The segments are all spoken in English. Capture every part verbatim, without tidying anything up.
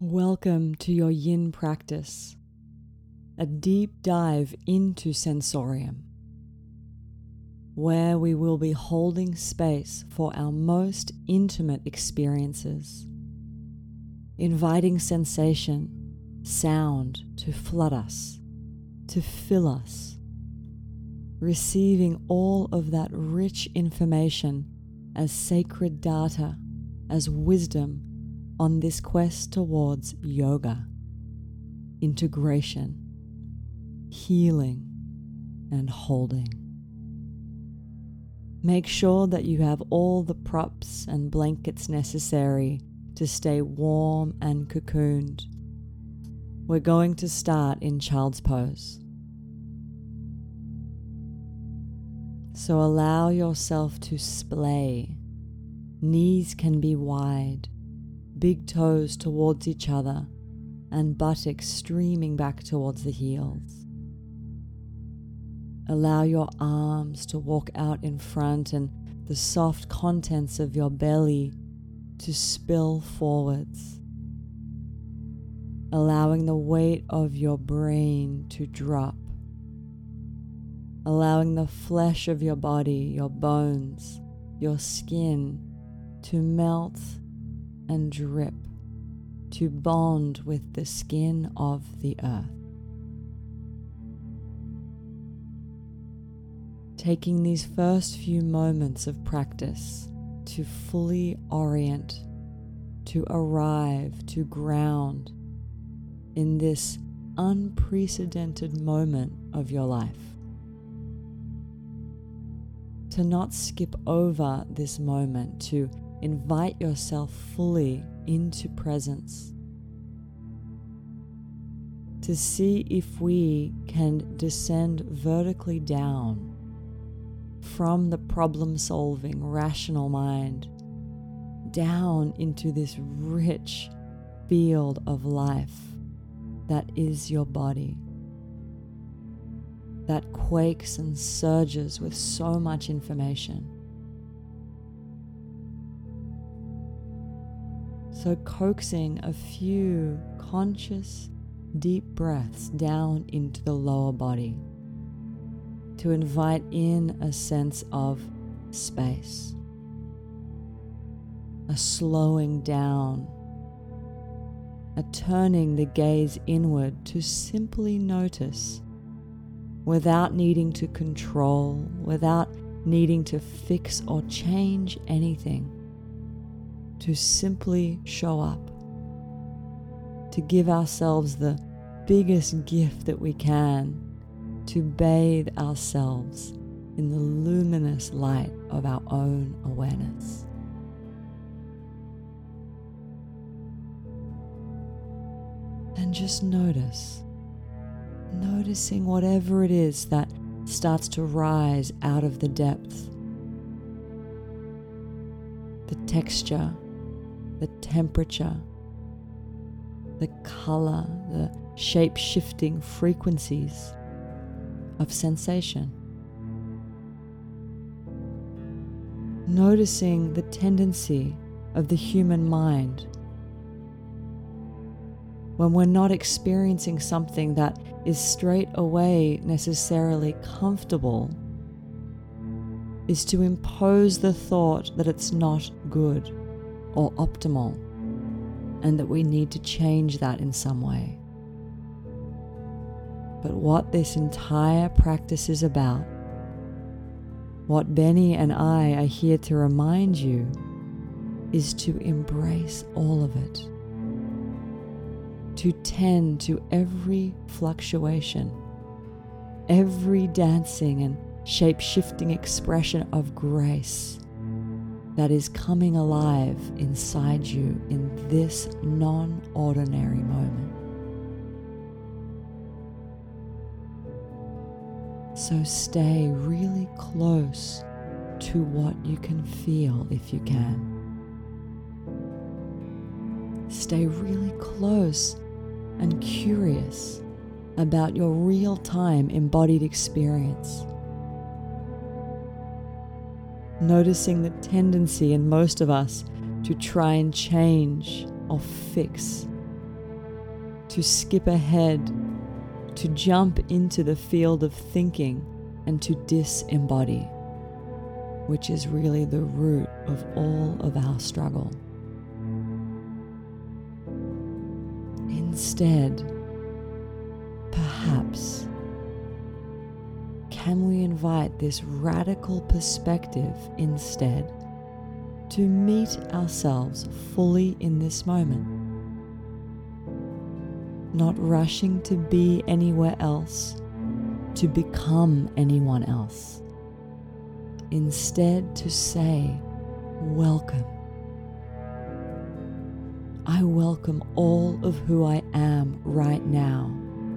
Welcome to your yin practice, a deep dive into sensorium, where we will be holding space for our most intimate experiences, inviting sensation, sound to flood us, to fill us, receiving all of that rich information as sacred data, as wisdom on this quest towards yoga, integration, healing, and holding. Make sure that you have all the props and blankets necessary to stay warm and cocooned. We're going to start in child's pose. So allow yourself to splay. Knees can be wide, big toes towards each other, and buttocks streaming back towards the heels. Allow your arms to walk out in front and the soft contents of your belly to spill forwards, allowing the weight of your brain to drop, allowing the flesh of your body, your bones, your skin to melt and drip, to bond with the skin of the earth. Taking these first few moments of practice to fully orient, to arrive, to ground in this unprecedented moment of your life. To not skip over this moment, to invite yourself fully into presence. To see if we can descend vertically down from the problem-solving, rational mind down into this rich field of life that is your body, that quakes and surges with so much information. So coaxing a few conscious, deep breaths down into the lower body to invite in a sense of space, a slowing down, a turning the gaze inward to simply notice without needing to control, without needing to fix or change anything. To simply show up, to give ourselves the biggest gift that we can, to bathe ourselves in the luminous light of our own awareness. And just notice, noticing whatever it is that starts to rise out of the depth. The texture, the temperature, the color, the shape-shifting frequencies of sensation. Noticing the tendency of the human mind when we're not experiencing something that is straight away necessarily comfortable, is to impose the thought that it's not good or optimal, and that we need to change that in some way. But what this entire practice is about, what Benny and I are here to remind you, is to embrace all of it, to tend to every fluctuation, every dancing and shape-shifting expression of grace that is coming alive inside you in this non-ordinary moment. So stay really close to what you can feel if you can. Stay really close and curious about your real-time embodied experience. Noticing the tendency in most of us to try and change or fix to skip ahead, to jump into the field of thinking and to disembody, which is really the root of all of our struggle. Instead, perhaps, can we invite this radical perspective instead to meet ourselves fully in this moment, not rushing to be anywhere else, to become anyone else. Instead, to say, welcome. I welcome all of who I am right now.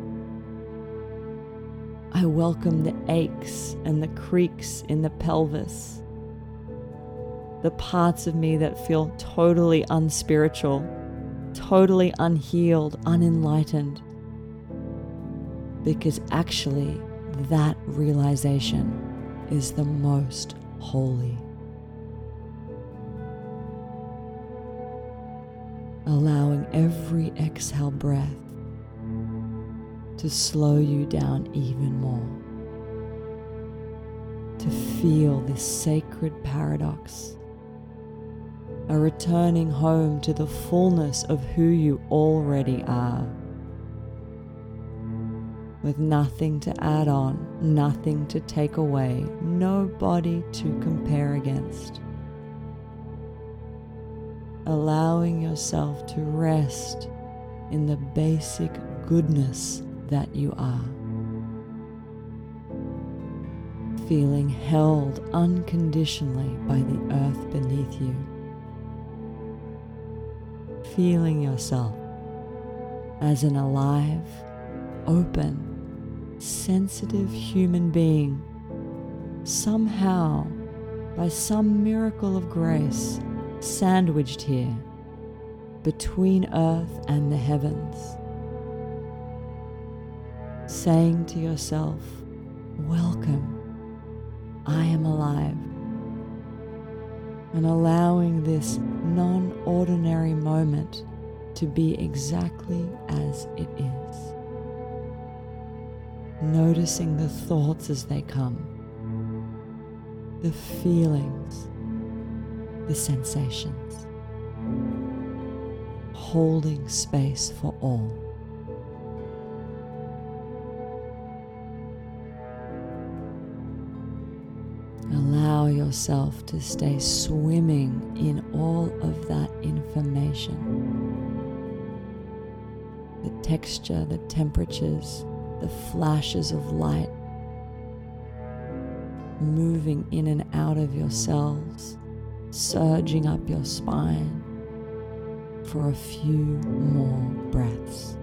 I welcome the aches and the creaks in the pelvis, the parts of me that feel totally unspiritual, totally unhealed, unenlightened, because actually that realization is the most holy. Allowing every exhale breath to slow you down even more, to feel this sacred paradox, a returning home to the fullness of who you already are, with nothing to add on, nothing to take away, nobody to compare against. Allowing yourself to rest in the basic goodness that you are. Feeling held unconditionally by the earth beneath you. Feeling yourself as an alive, open, sensitive human being, somehow, by some miracle of grace, sandwiched here between earth and the heavens, saying to yourself, welcome, I am alive, and allowing this non-ordinary moment to be exactly as it is. Noticing the thoughts as they come, the feelings, the sensations, holding space for all. Allow yourself to stay swimming in all of that information. The texture, the temperatures, the flashes of light, moving in and out of your cells, surging up your spine for a few more breaths.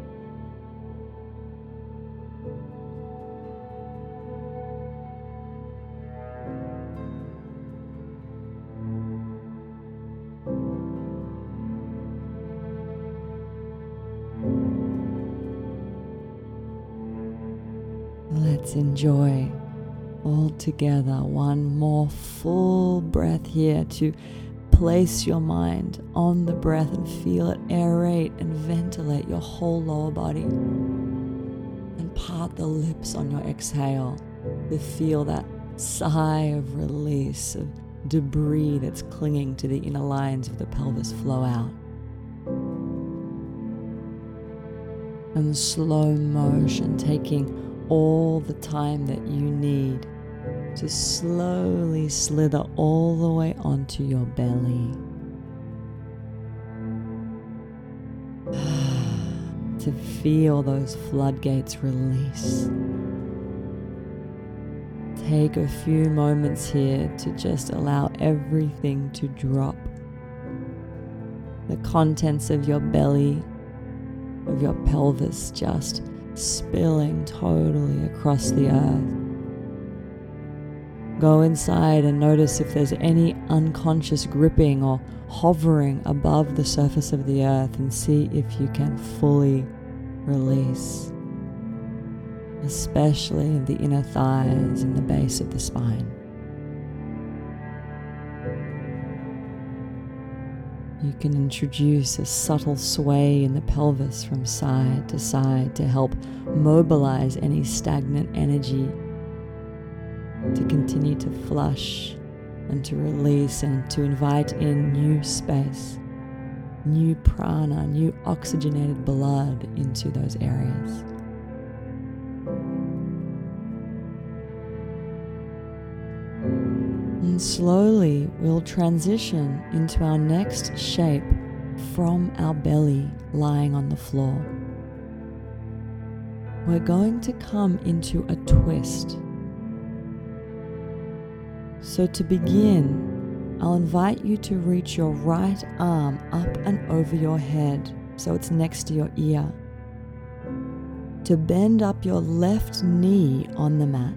Let's enjoy all together one more full breath here to place your mind on the breath and feel it aerate and ventilate your whole lower body. And part the lips on your exhale to feel that sigh of release of debris that's clinging to the inner lines of the pelvis flow out. And slow motion, taking all the time that you need to slowly slither all the way onto your belly. To feel those floodgates release. Take a few moments here to just allow everything to drop. The contents of your belly, of your pelvis, just spilling totally across the earth. Go inside and notice if there's any unconscious gripping or hovering above the surface of the earth, and see if you can fully release, especially in the inner thighs and the base of the spine. You can introduce a subtle sway in the pelvis from side to side to help mobilize any stagnant energy, to continue to flush and to release and to invite in new space, new prana, new oxygenated blood into those areas. And slowly we'll transition into our next shape from our belly lying on the floor. We're going to come into a twist. So to begin, I'll invite you to reach your right arm up and over your head so it's next to your ear. To bend up your left knee on the mat.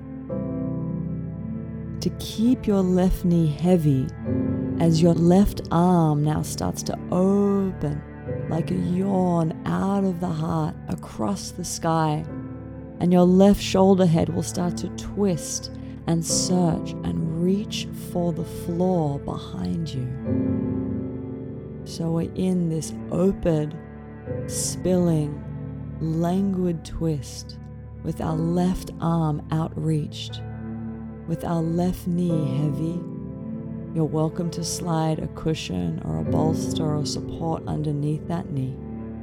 To keep your left knee heavy as your left arm now starts to open like a yawn out of the heart across the sky, and your left shoulder head will start to twist and search and reach for the floor behind you. So we're in this open, spilling, languid twist with our left arm outreached, with our left knee heavy. You're welcome to slide a cushion or a bolster or support underneath that knee.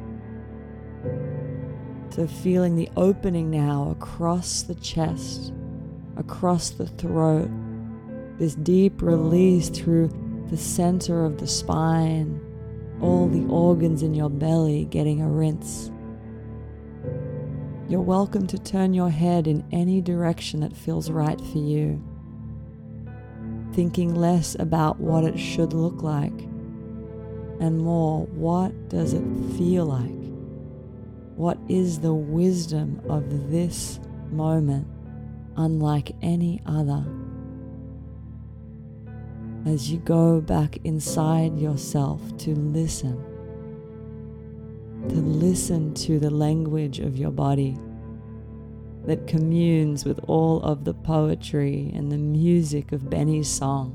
So feeling the opening now across the chest, across the throat, this deep release through the center of the spine, all the organs in your belly getting a rinse. You're welcome to turn your head in any direction that feels right for you, thinking less about what it should look like and more, what does it feel like? What is the wisdom of this moment unlike any other? As you go back inside yourself to listen, to listen to the language of your body that communes with all of the poetry and the music of Benny's song,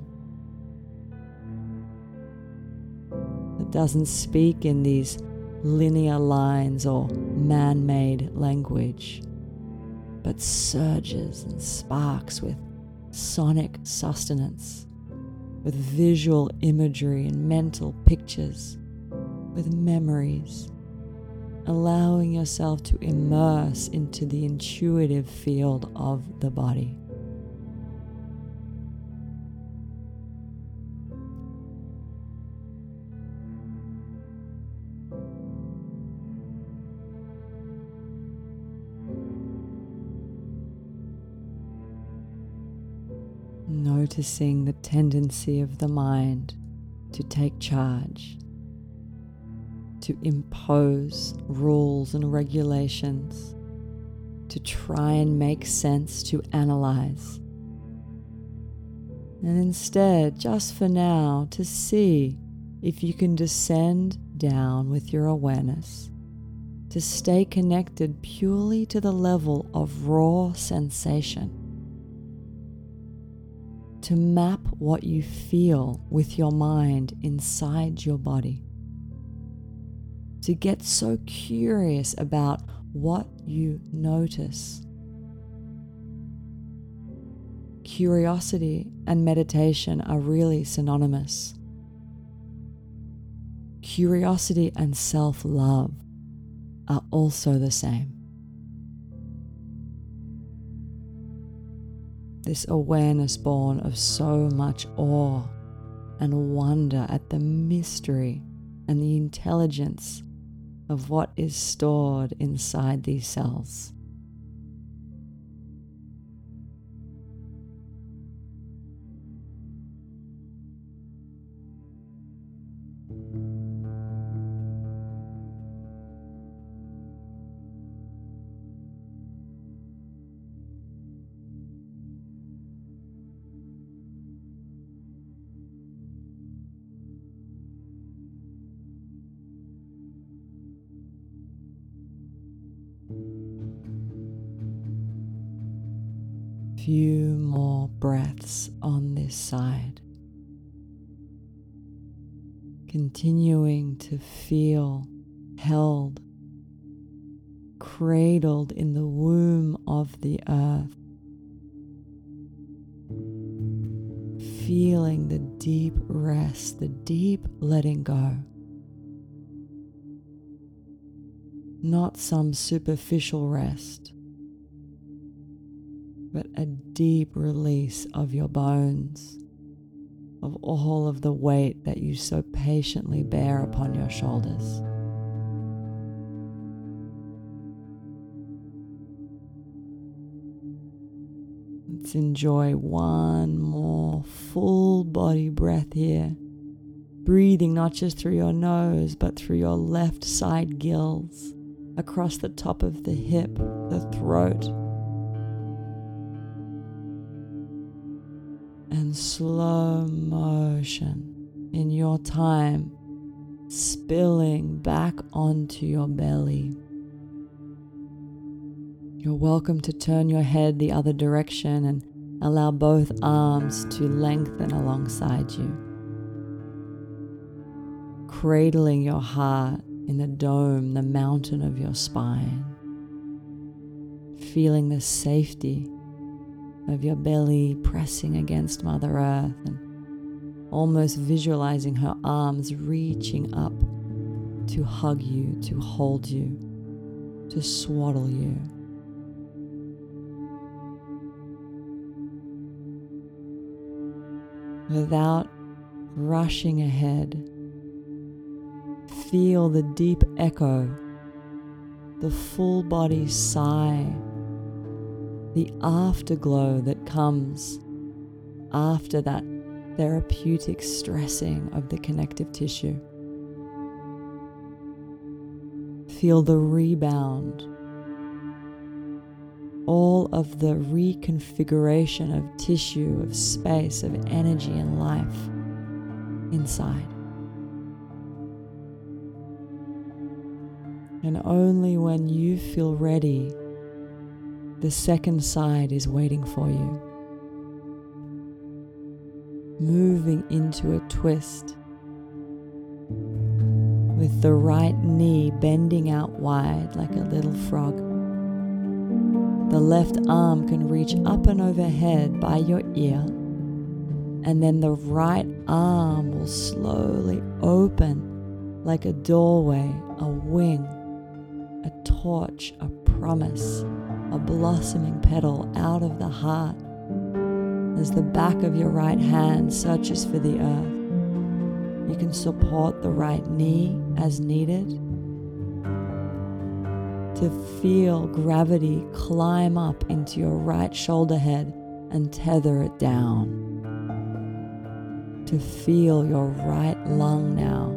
that doesn't speak in these linear lines or man-made language, but surges and sparks with sonic sustenance, with visual imagery and mental pictures, with memories, allowing yourself to immerse into the intuitive field of the body. Noticing the tendency of the mind to take charge, to impose rules and regulations, to try and make sense, to analyze. And instead, just for now, to see if you can descend down with your awareness, to stay connected purely to the level of raw sensation, to map what you feel with your mind inside your body, to get so curious about what you notice. Curiosity and meditation are really synonymous. Curiosity and self-love are also the same. This awareness born of so much awe and wonder at the mystery and the intelligence of what is stored inside these cells. Few more breaths on this side. continuing to feel held, cradled in the womb of the earth, feeling the deep rest, the deep letting go. Not some superficial rest, but a deep release of your bones, of all of the weight that you so patiently bear upon your shoulders. Let's enjoy one more full body breath here. Breathing not just through your nose, but through your left side gills, across the top of the hip, the throat. And slow motion in your time, spilling back onto your belly. You're welcome to turn your head the other direction and allow both arms to lengthen alongside you. Cradling your heart in the dome, the mountain of your spine. Feeling the safety of your belly pressing against Mother Earth and almost visualizing her arms reaching up to hug you, to hold you, to swaddle you. Without rushing ahead, feel the deep echo, the full body sigh, the afterglow that comes after that therapeutic stressing of the connective tissue. Feel the rebound, all of the reconfiguration of tissue, of space, of energy and life inside. And only when you feel ready, the second side is waiting for you. Moving into a twist with the right knee bending out wide like a little frog. The left arm can reach up and overhead by your ear, and then the right arm will slowly open like a doorway, a wing, a torch, a promise, a blossoming petal out of the heart as the back of your right hand searches for the earth. You can support the right knee as needed to feel gravity climb up into your right shoulder head and tether it down. To feel your right lung now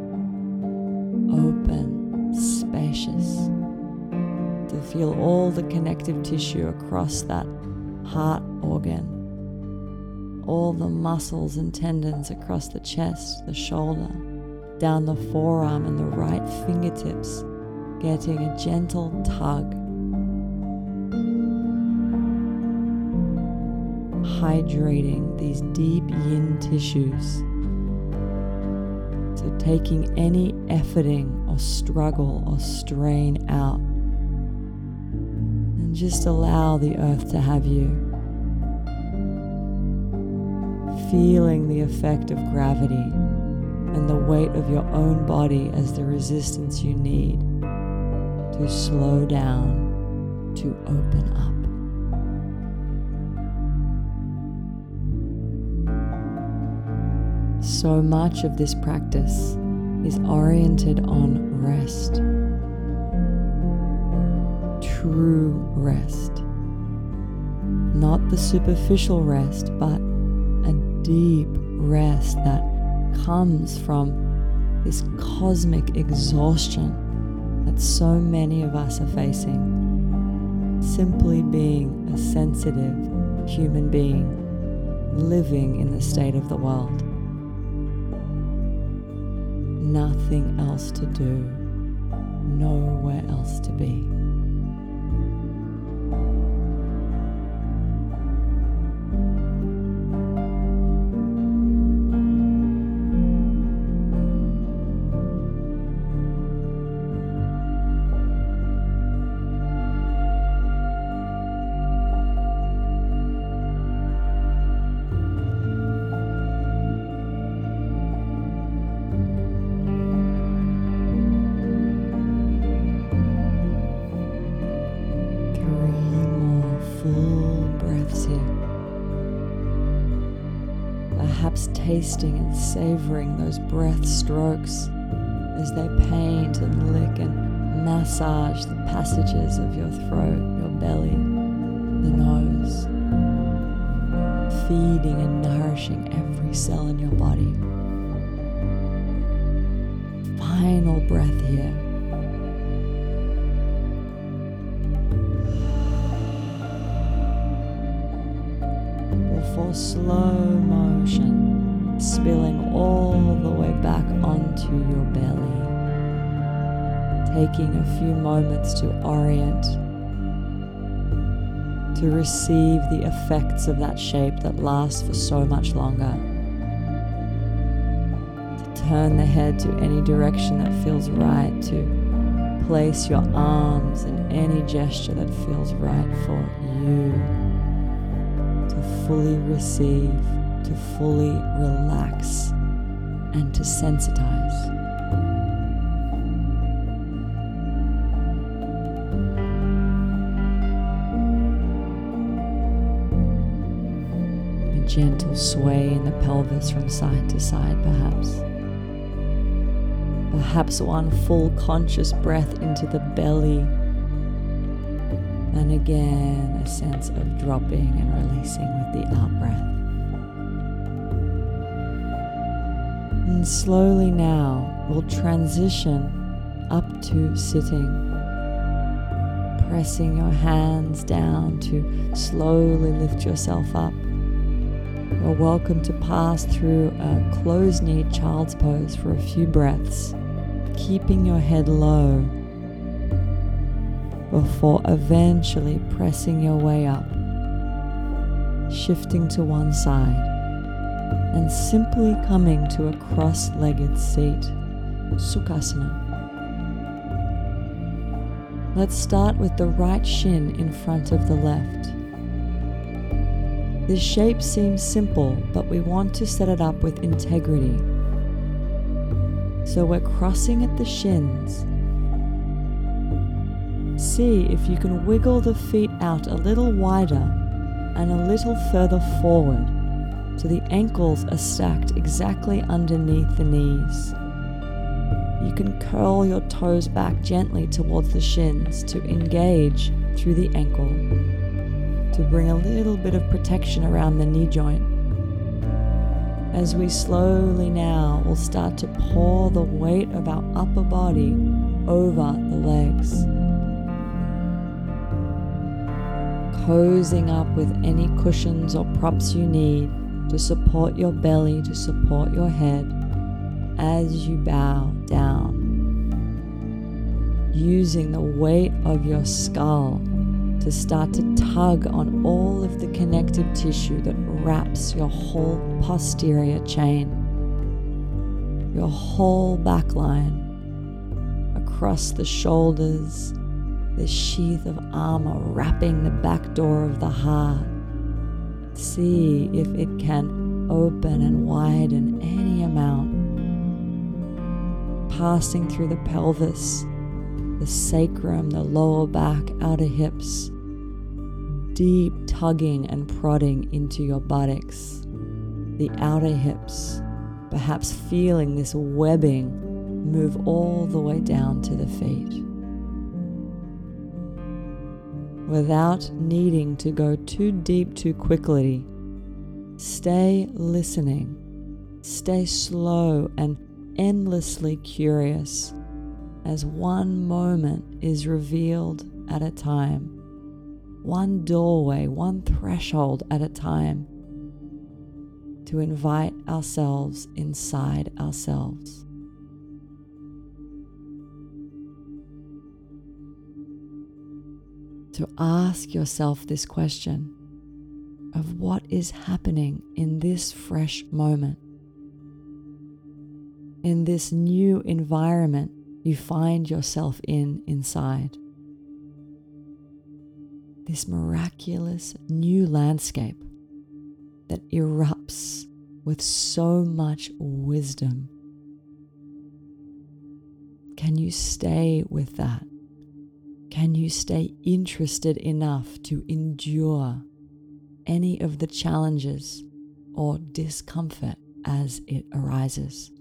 open, spacious. To feel all the connective tissue across that heart organ, all the muscles and tendons across the chest, the shoulder, down the forearm and the right fingertips, getting a gentle tug, hydrating these deep yin tissues. So taking any efforting or struggle or strain out. And just allow the earth to have you. Feeling the effect of gravity and the weight of your own body as the resistance you need to slow down, to open up. So much of this practice is oriented on rest. True rest. Not the superficial rest, but a deep rest that comes from this cosmic exhaustion that so many of us are facing. Simply being a sensitive human being living in the state of the world. Nothing else to do, nowhere else to be. perhaps tasting and savoring those breath strokes as they paint and lick and massage the passages of your throat, your belly, the nose, feeding and nourishing every cell in your body. Final breath here. For slow motion, spilling all the way back onto your belly, taking a few moments to orient, to receive the effects of that shape that lasts for so much longer, to turn the head to any direction that feels right, to place your arms in any gesture that feels right for you. To fully receive, to fully relax, and to sensitize. A gentle sway in the pelvis from side to side, perhaps. Perhaps one full conscious breath into the belly. And again, a sense of dropping and releasing with the out-breath. And slowly now, we'll transition up to sitting. Pressing your hands down to slowly lift yourself up. You're welcome to pass through a closed-knee child's pose for a few breaths, keeping your head low, before eventually pressing your way up, shifting to one side, and simply coming to a cross-legged seat, Sukhasana. Let's start with the right shin in front of the left. This shape seems simple, but we want to set it up with integrity. So we're crossing at the shins. See if you can wiggle the feet out a little wider and a little further forward so the ankles are stacked exactly underneath the knees. You can curl your toes back gently towards the shins to engage through the ankle, to bring a little bit of protection around the knee joint. As we slowly now will start to pour the weight of our upper body over the legs. Cozying up with any cushions or props you need to support your belly, to support your head as you bow down. Using the weight of your skull to start to tug on all of the connective tissue that wraps your whole posterior chain, your whole back line, across the shoulders, the sheath of armor wrapping the back door of the heart. See if it can open and widen any amount, passing through the pelvis, the sacrum, the lower back, outer hips, deep tugging and prodding into your buttocks, the outer hips, perhaps feeling this webbing move all the way down to the feet. Without needing to go too deep too quickly, stay listening, stay slow and endlessly curious as one moment is revealed at a time, one doorway, one threshold at a time, to invite ourselves inside ourselves. To ask yourself this question of what is happening in this fresh moment, in this new environment you find yourself in inside. This miraculous new landscape that erupts with so much wisdom. Can you stay with that? Can you stay interested enough to endure any of the challenges or discomfort as it arises.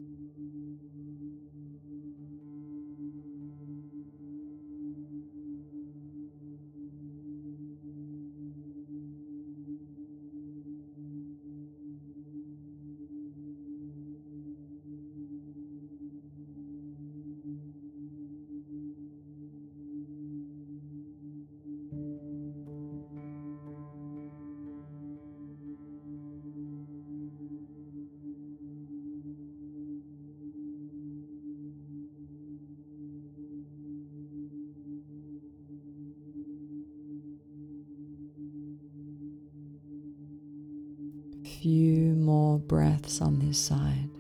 Few more breaths on this side.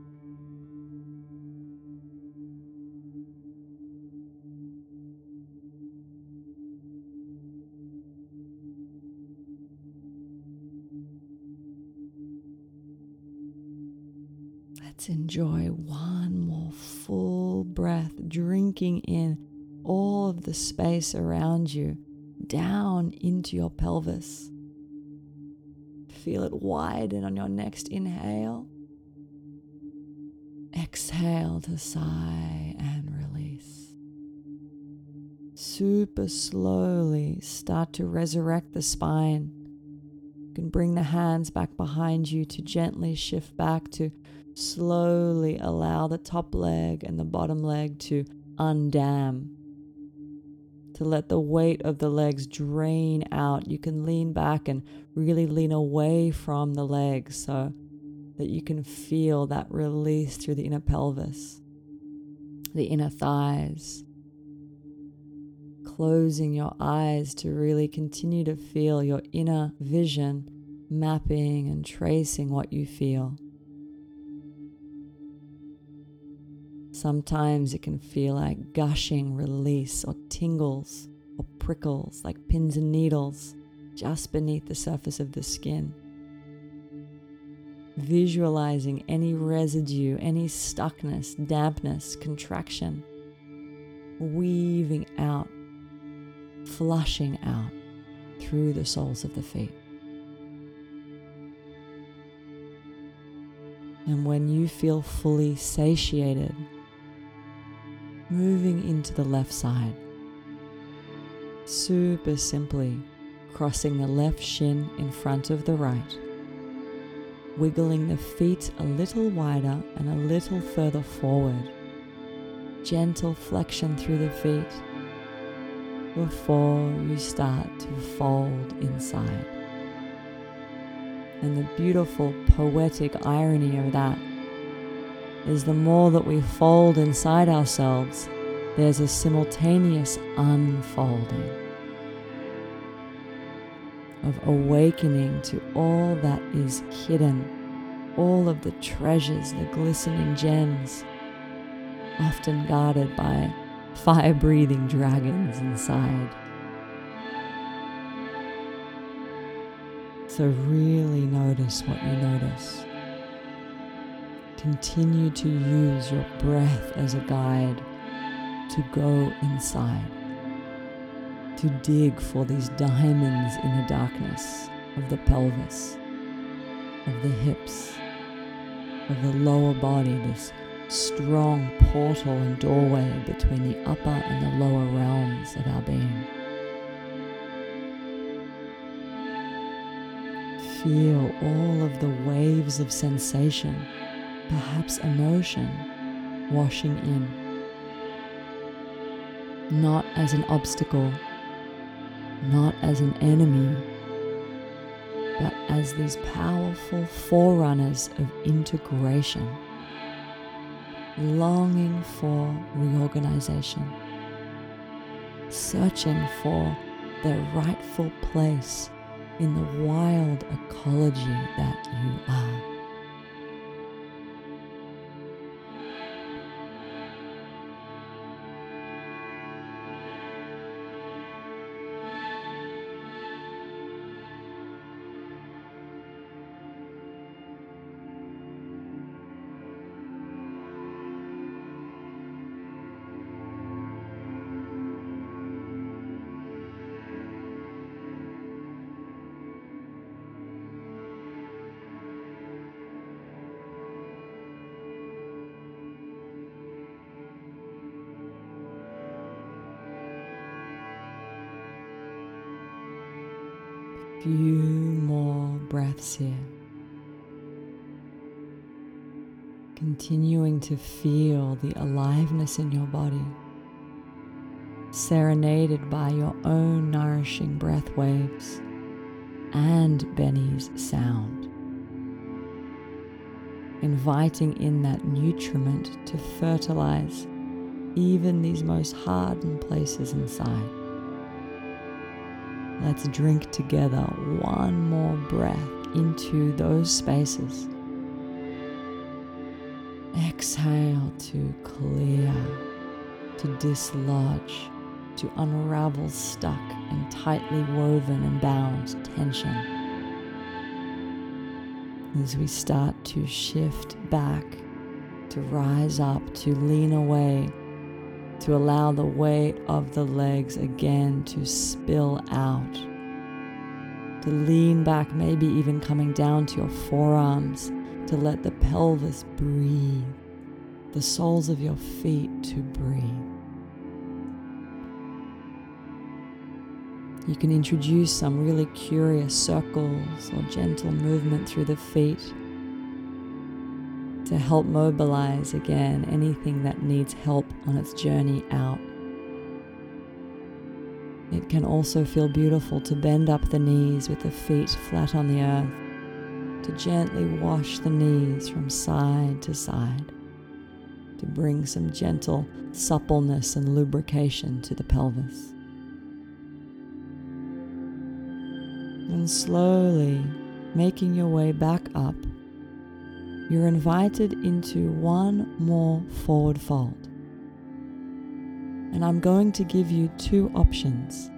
Let's enjoy one more full breath, drinking in all of the space around you, down into your pelvis. Feel it widen on your next inhale. Exhale to sigh and release. Super slowly start to resurrect the spine. You can bring the hands back behind you to gently shift back, to slowly allow the top leg and the bottom leg to undam, to let the weight of the legs drain out. You can lean back and really lean away from the legs so that you can feel that release through the inner pelvis, the inner thighs. Closing your eyes to really continue to feel your inner vision mapping and tracing what you feel. Sometimes it can feel like gushing release or tingles or prickles like pins and needles just beneath the surface of the skin. Visualizing any residue, any stuckness, dampness, contraction, weaving out, flushing out through the soles of the feet. And when you feel fully satiated, moving into the left side, super simply crossing the left shin in front of the right, wiggling the feet a little wider and a little further forward, gentle flexion through the feet before you start to fold inside. And the beautiful poetic irony of that is the more that we fold inside ourselves, there's a simultaneous unfolding of awakening to all that is hidden, all of the treasures, the glistening gems, often guarded by fire-breathing dragons inside. So really notice what you notice. Continue to use your breath as a guide to go inside, to dig for these diamonds in the darkness of the pelvis, of the hips, of the lower body, this strong portal and doorway between the upper and the lower realms of our being. Feel all of the waves of sensation, perhaps emotion, washing in, not as an obstacle, not as an enemy, but as these powerful forerunners of integration, longing for reorganization, searching for their rightful place in the wild ecology that you are. few more breaths here. Continuing to feel the aliveness in your body, serenaded by your own nourishing breath waves and Benny's sound. Inviting in that nutriment to fertilize even these most hardened places inside. Let's drink together one more breath into those spaces. Exhale to clear, to dislodge, to unravel stuck and tightly woven and bound tension. As we start to shift back, to rise up, to lean away, to allow the weight of the legs again to spill out, to lean back, maybe even coming down to your forearms, to let the pelvis breathe, the soles of your feet to breathe. You can introduce some really curious circles or gentle movement through the feet to help mobilize again anything that needs help on its journey out. It can also feel beautiful to bend up the knees with the feet flat on the earth, to gently wash the knees from side to side, to bring some gentle suppleness and lubrication to the pelvis. And slowly making your way back up, you're invited into one more forward fold. And I'm going to give you two options.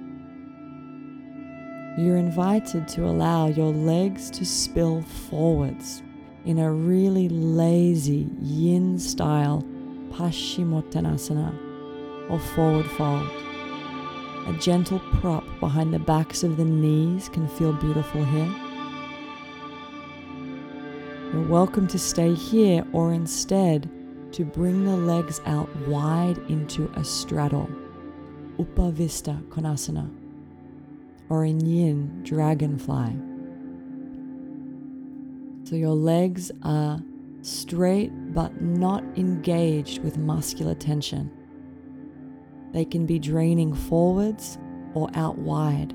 You're invited to allow your legs to spill forwards in a really lazy yin style Paschimottanasana or forward fold. A gentle prop behind the backs of the knees can feel beautiful here. You're welcome to stay here or instead to bring the legs out wide into a straddle, Upavista Konasana, or in yin, dragonfly. So your legs are straight but not engaged with muscular tension. They can be draining forwards or out wide.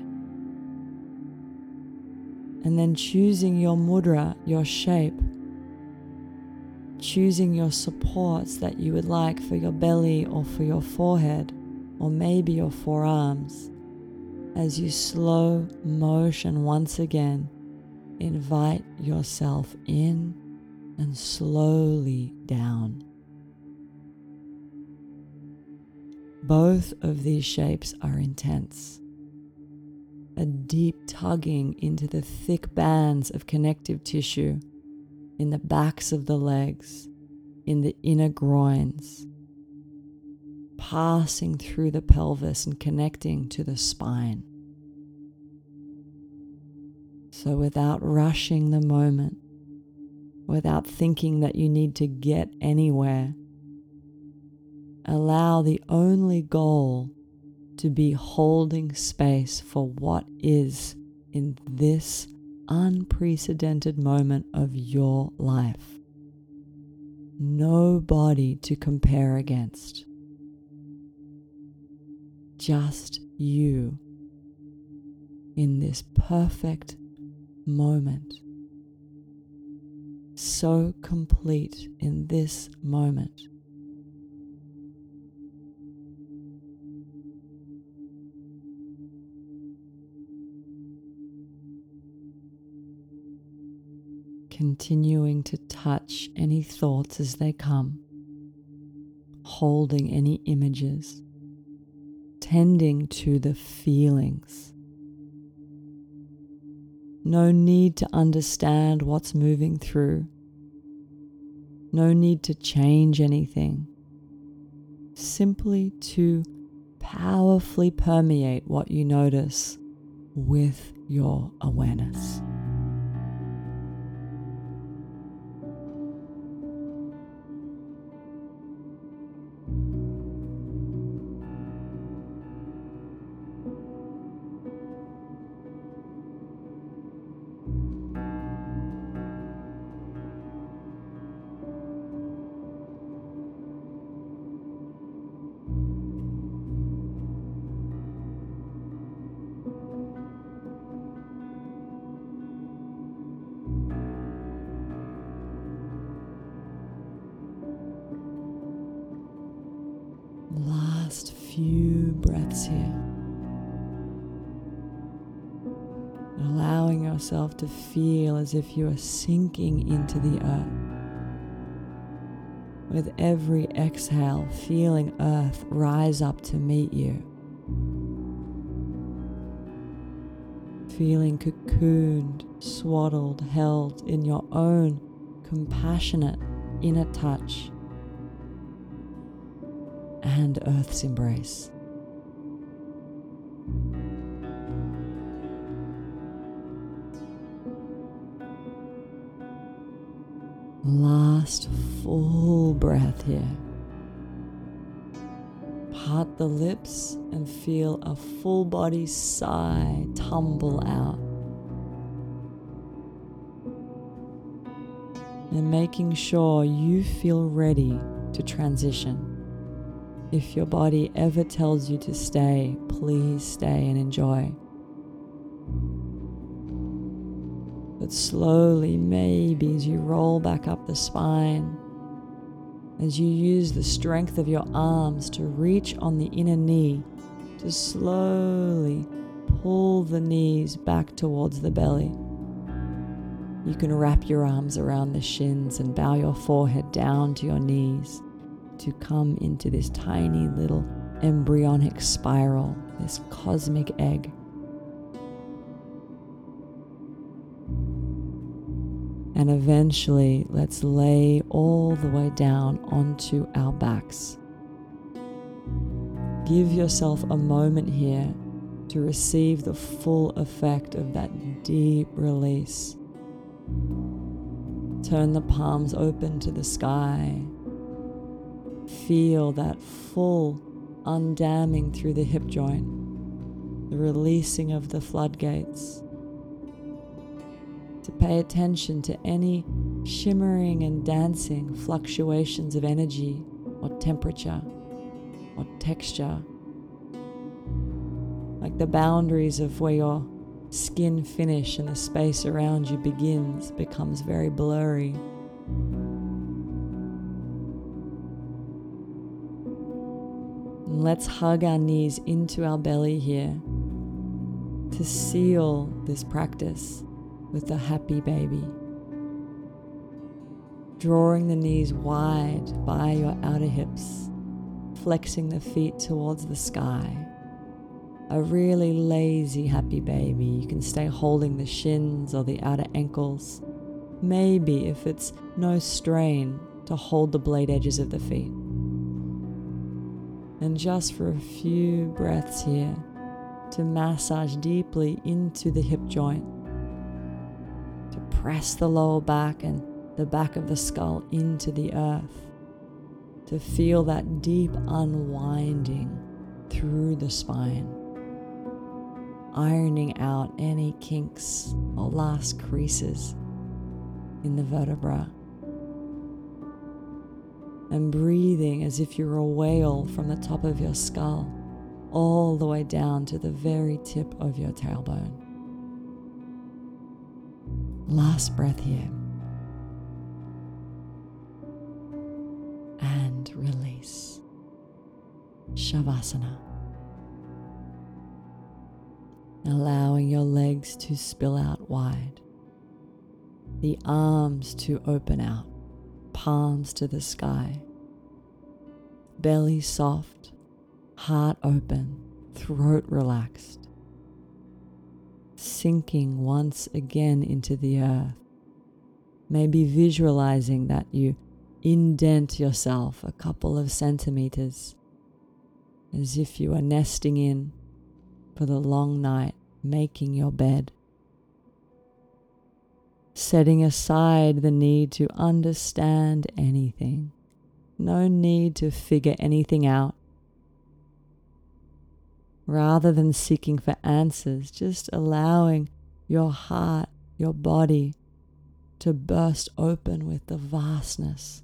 And then choosing your mudra, your shape, choosing your supports that you would like for your belly or for your forehead, or maybe your forearms. As you slow motion once again, invite yourself in and slowly down. Both of these shapes are intense. A deep tugging into the thick bands of connective tissue in the backs of the legs, in the inner groins, passing through the pelvis and connecting to the spine. So without rushing the moment, without thinking that you need to get anywhere, allow the only goal to be holding space for what is in this unprecedented moment of your life. No body to compare against. Just you in this perfect moment. So complete in this moment. Continuing to touch any thoughts as they come, holding any images, tending to the feelings. No need to understand what's moving through. No need to change anything. Simply to powerfully permeate what you notice with your awareness. last few breaths here. Allowing yourself to feel as if you are sinking into the earth. With every exhale, feeling earth rise up to meet you. Feeling cocooned, swaddled, held in your own compassionate inner touch and earth's embrace. Last full breath here. Part the lips and feel a full body sigh tumble out. And making sure you feel ready to transition. If your body ever tells you to stay, please stay and enjoy. But slowly, maybe as you roll back up the spine, as you use the strength of your arms to reach on the inner knee, to slowly pull the knees back towards the belly. You can wrap your arms around the shins and bow your forehead down to your knees to come into this tiny little embryonic spiral, this cosmic egg. And eventually, let's lay all the way down onto our backs. Give yourself a moment here to receive the full effect of that deep release. Turn the palms open to the sky. Feel that full undamming through the hip joint, the releasing of the floodgates. To pay attention to any shimmering and dancing fluctuations of energy or temperature or texture, like the boundaries of where your skin finish and the space around you begins becomes very blurry. And let's hug our knees into our belly here to seal this practice with a happy baby. Drawing the knees wide by your outer hips, flexing the feet towards the sky. A really lazy happy baby. You can stay holding the shins or the outer ankles. Maybe, if it's no strain, to hold the blade edges of the feet. And just for a few breaths here, to massage deeply into the hip joint. To press the lower back and the back of the skull into the earth. To feel that deep unwinding through the spine. Ironing out any kinks or last creases in the vertebra. And breathing as if you're a whale from the top of your skull all the way down to the very tip of your tailbone. Last breath here. And release. Shavasana. Allowing your legs to spill out wide. The arms to open out. Palms to the sky. Belly soft. Heart open. Throat relaxed. Sinking once again into the earth. Maybe visualizing that you indent yourself a couple of centimeters, as if you are nesting in for the long night, making your bed. Setting aside the need to understand anything. No need to figure anything out. Rather than seeking for answers, just allowing your heart, your body, to burst open with the vastness.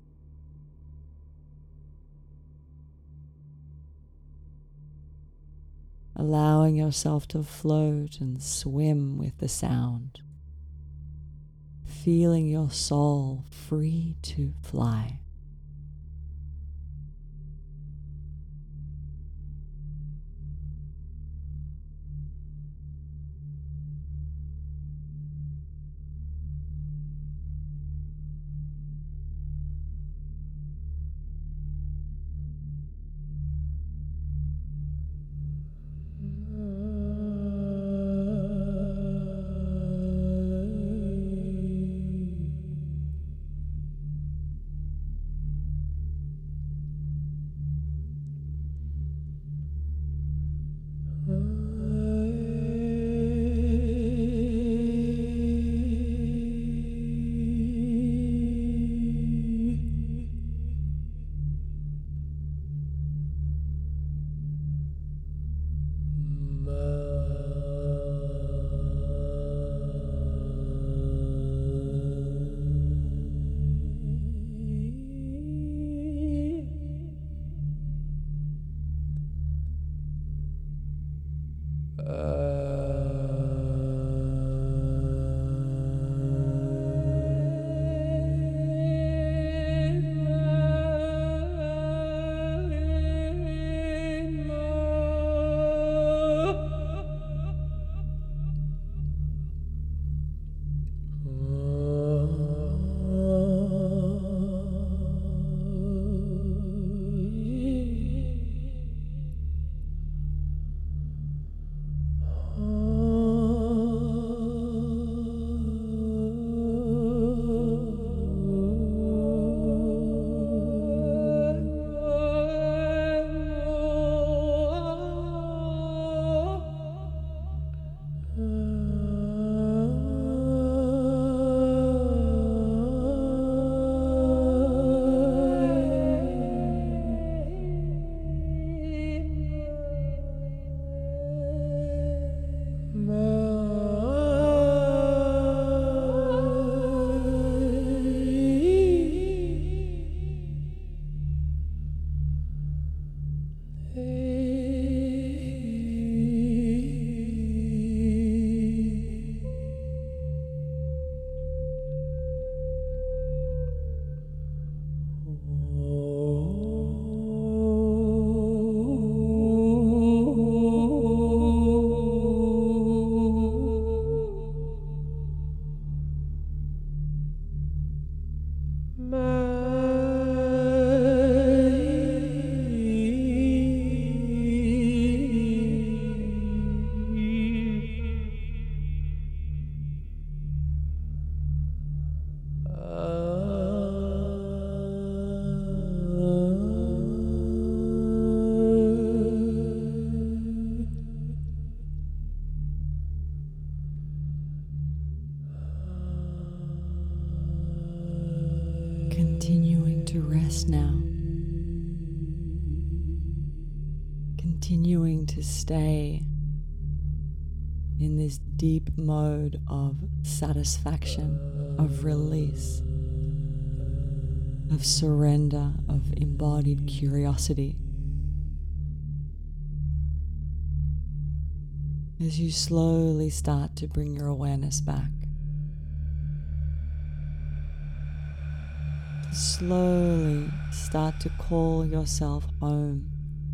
Allowing yourself to float and swim with the sound. Feeling your soul free to fly. Continuing to rest now. Continuing to stay in this deep mode of satisfaction, of release, of surrender, of embodied curiosity. As you slowly start to bring your awareness back, slowly start to call yourself home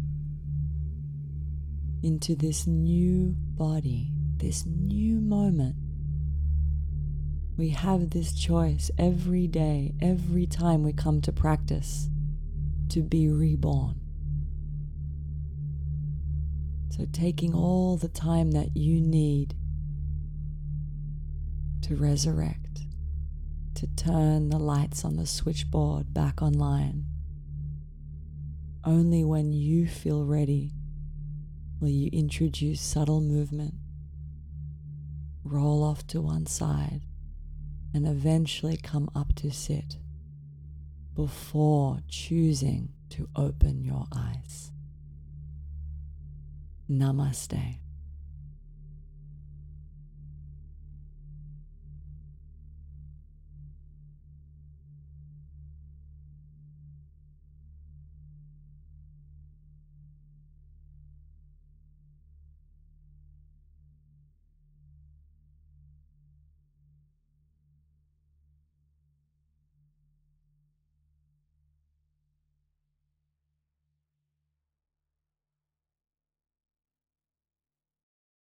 into this new body, this new moment. We have this choice every day, every time we come to practice, to be reborn. So taking all the time that you need to resurrect, to turn the lights on the switchboard back online. Only when you feel ready will you introduce subtle movement, roll off to one side, and eventually come up to sit before choosing to open your eyes. Namaste.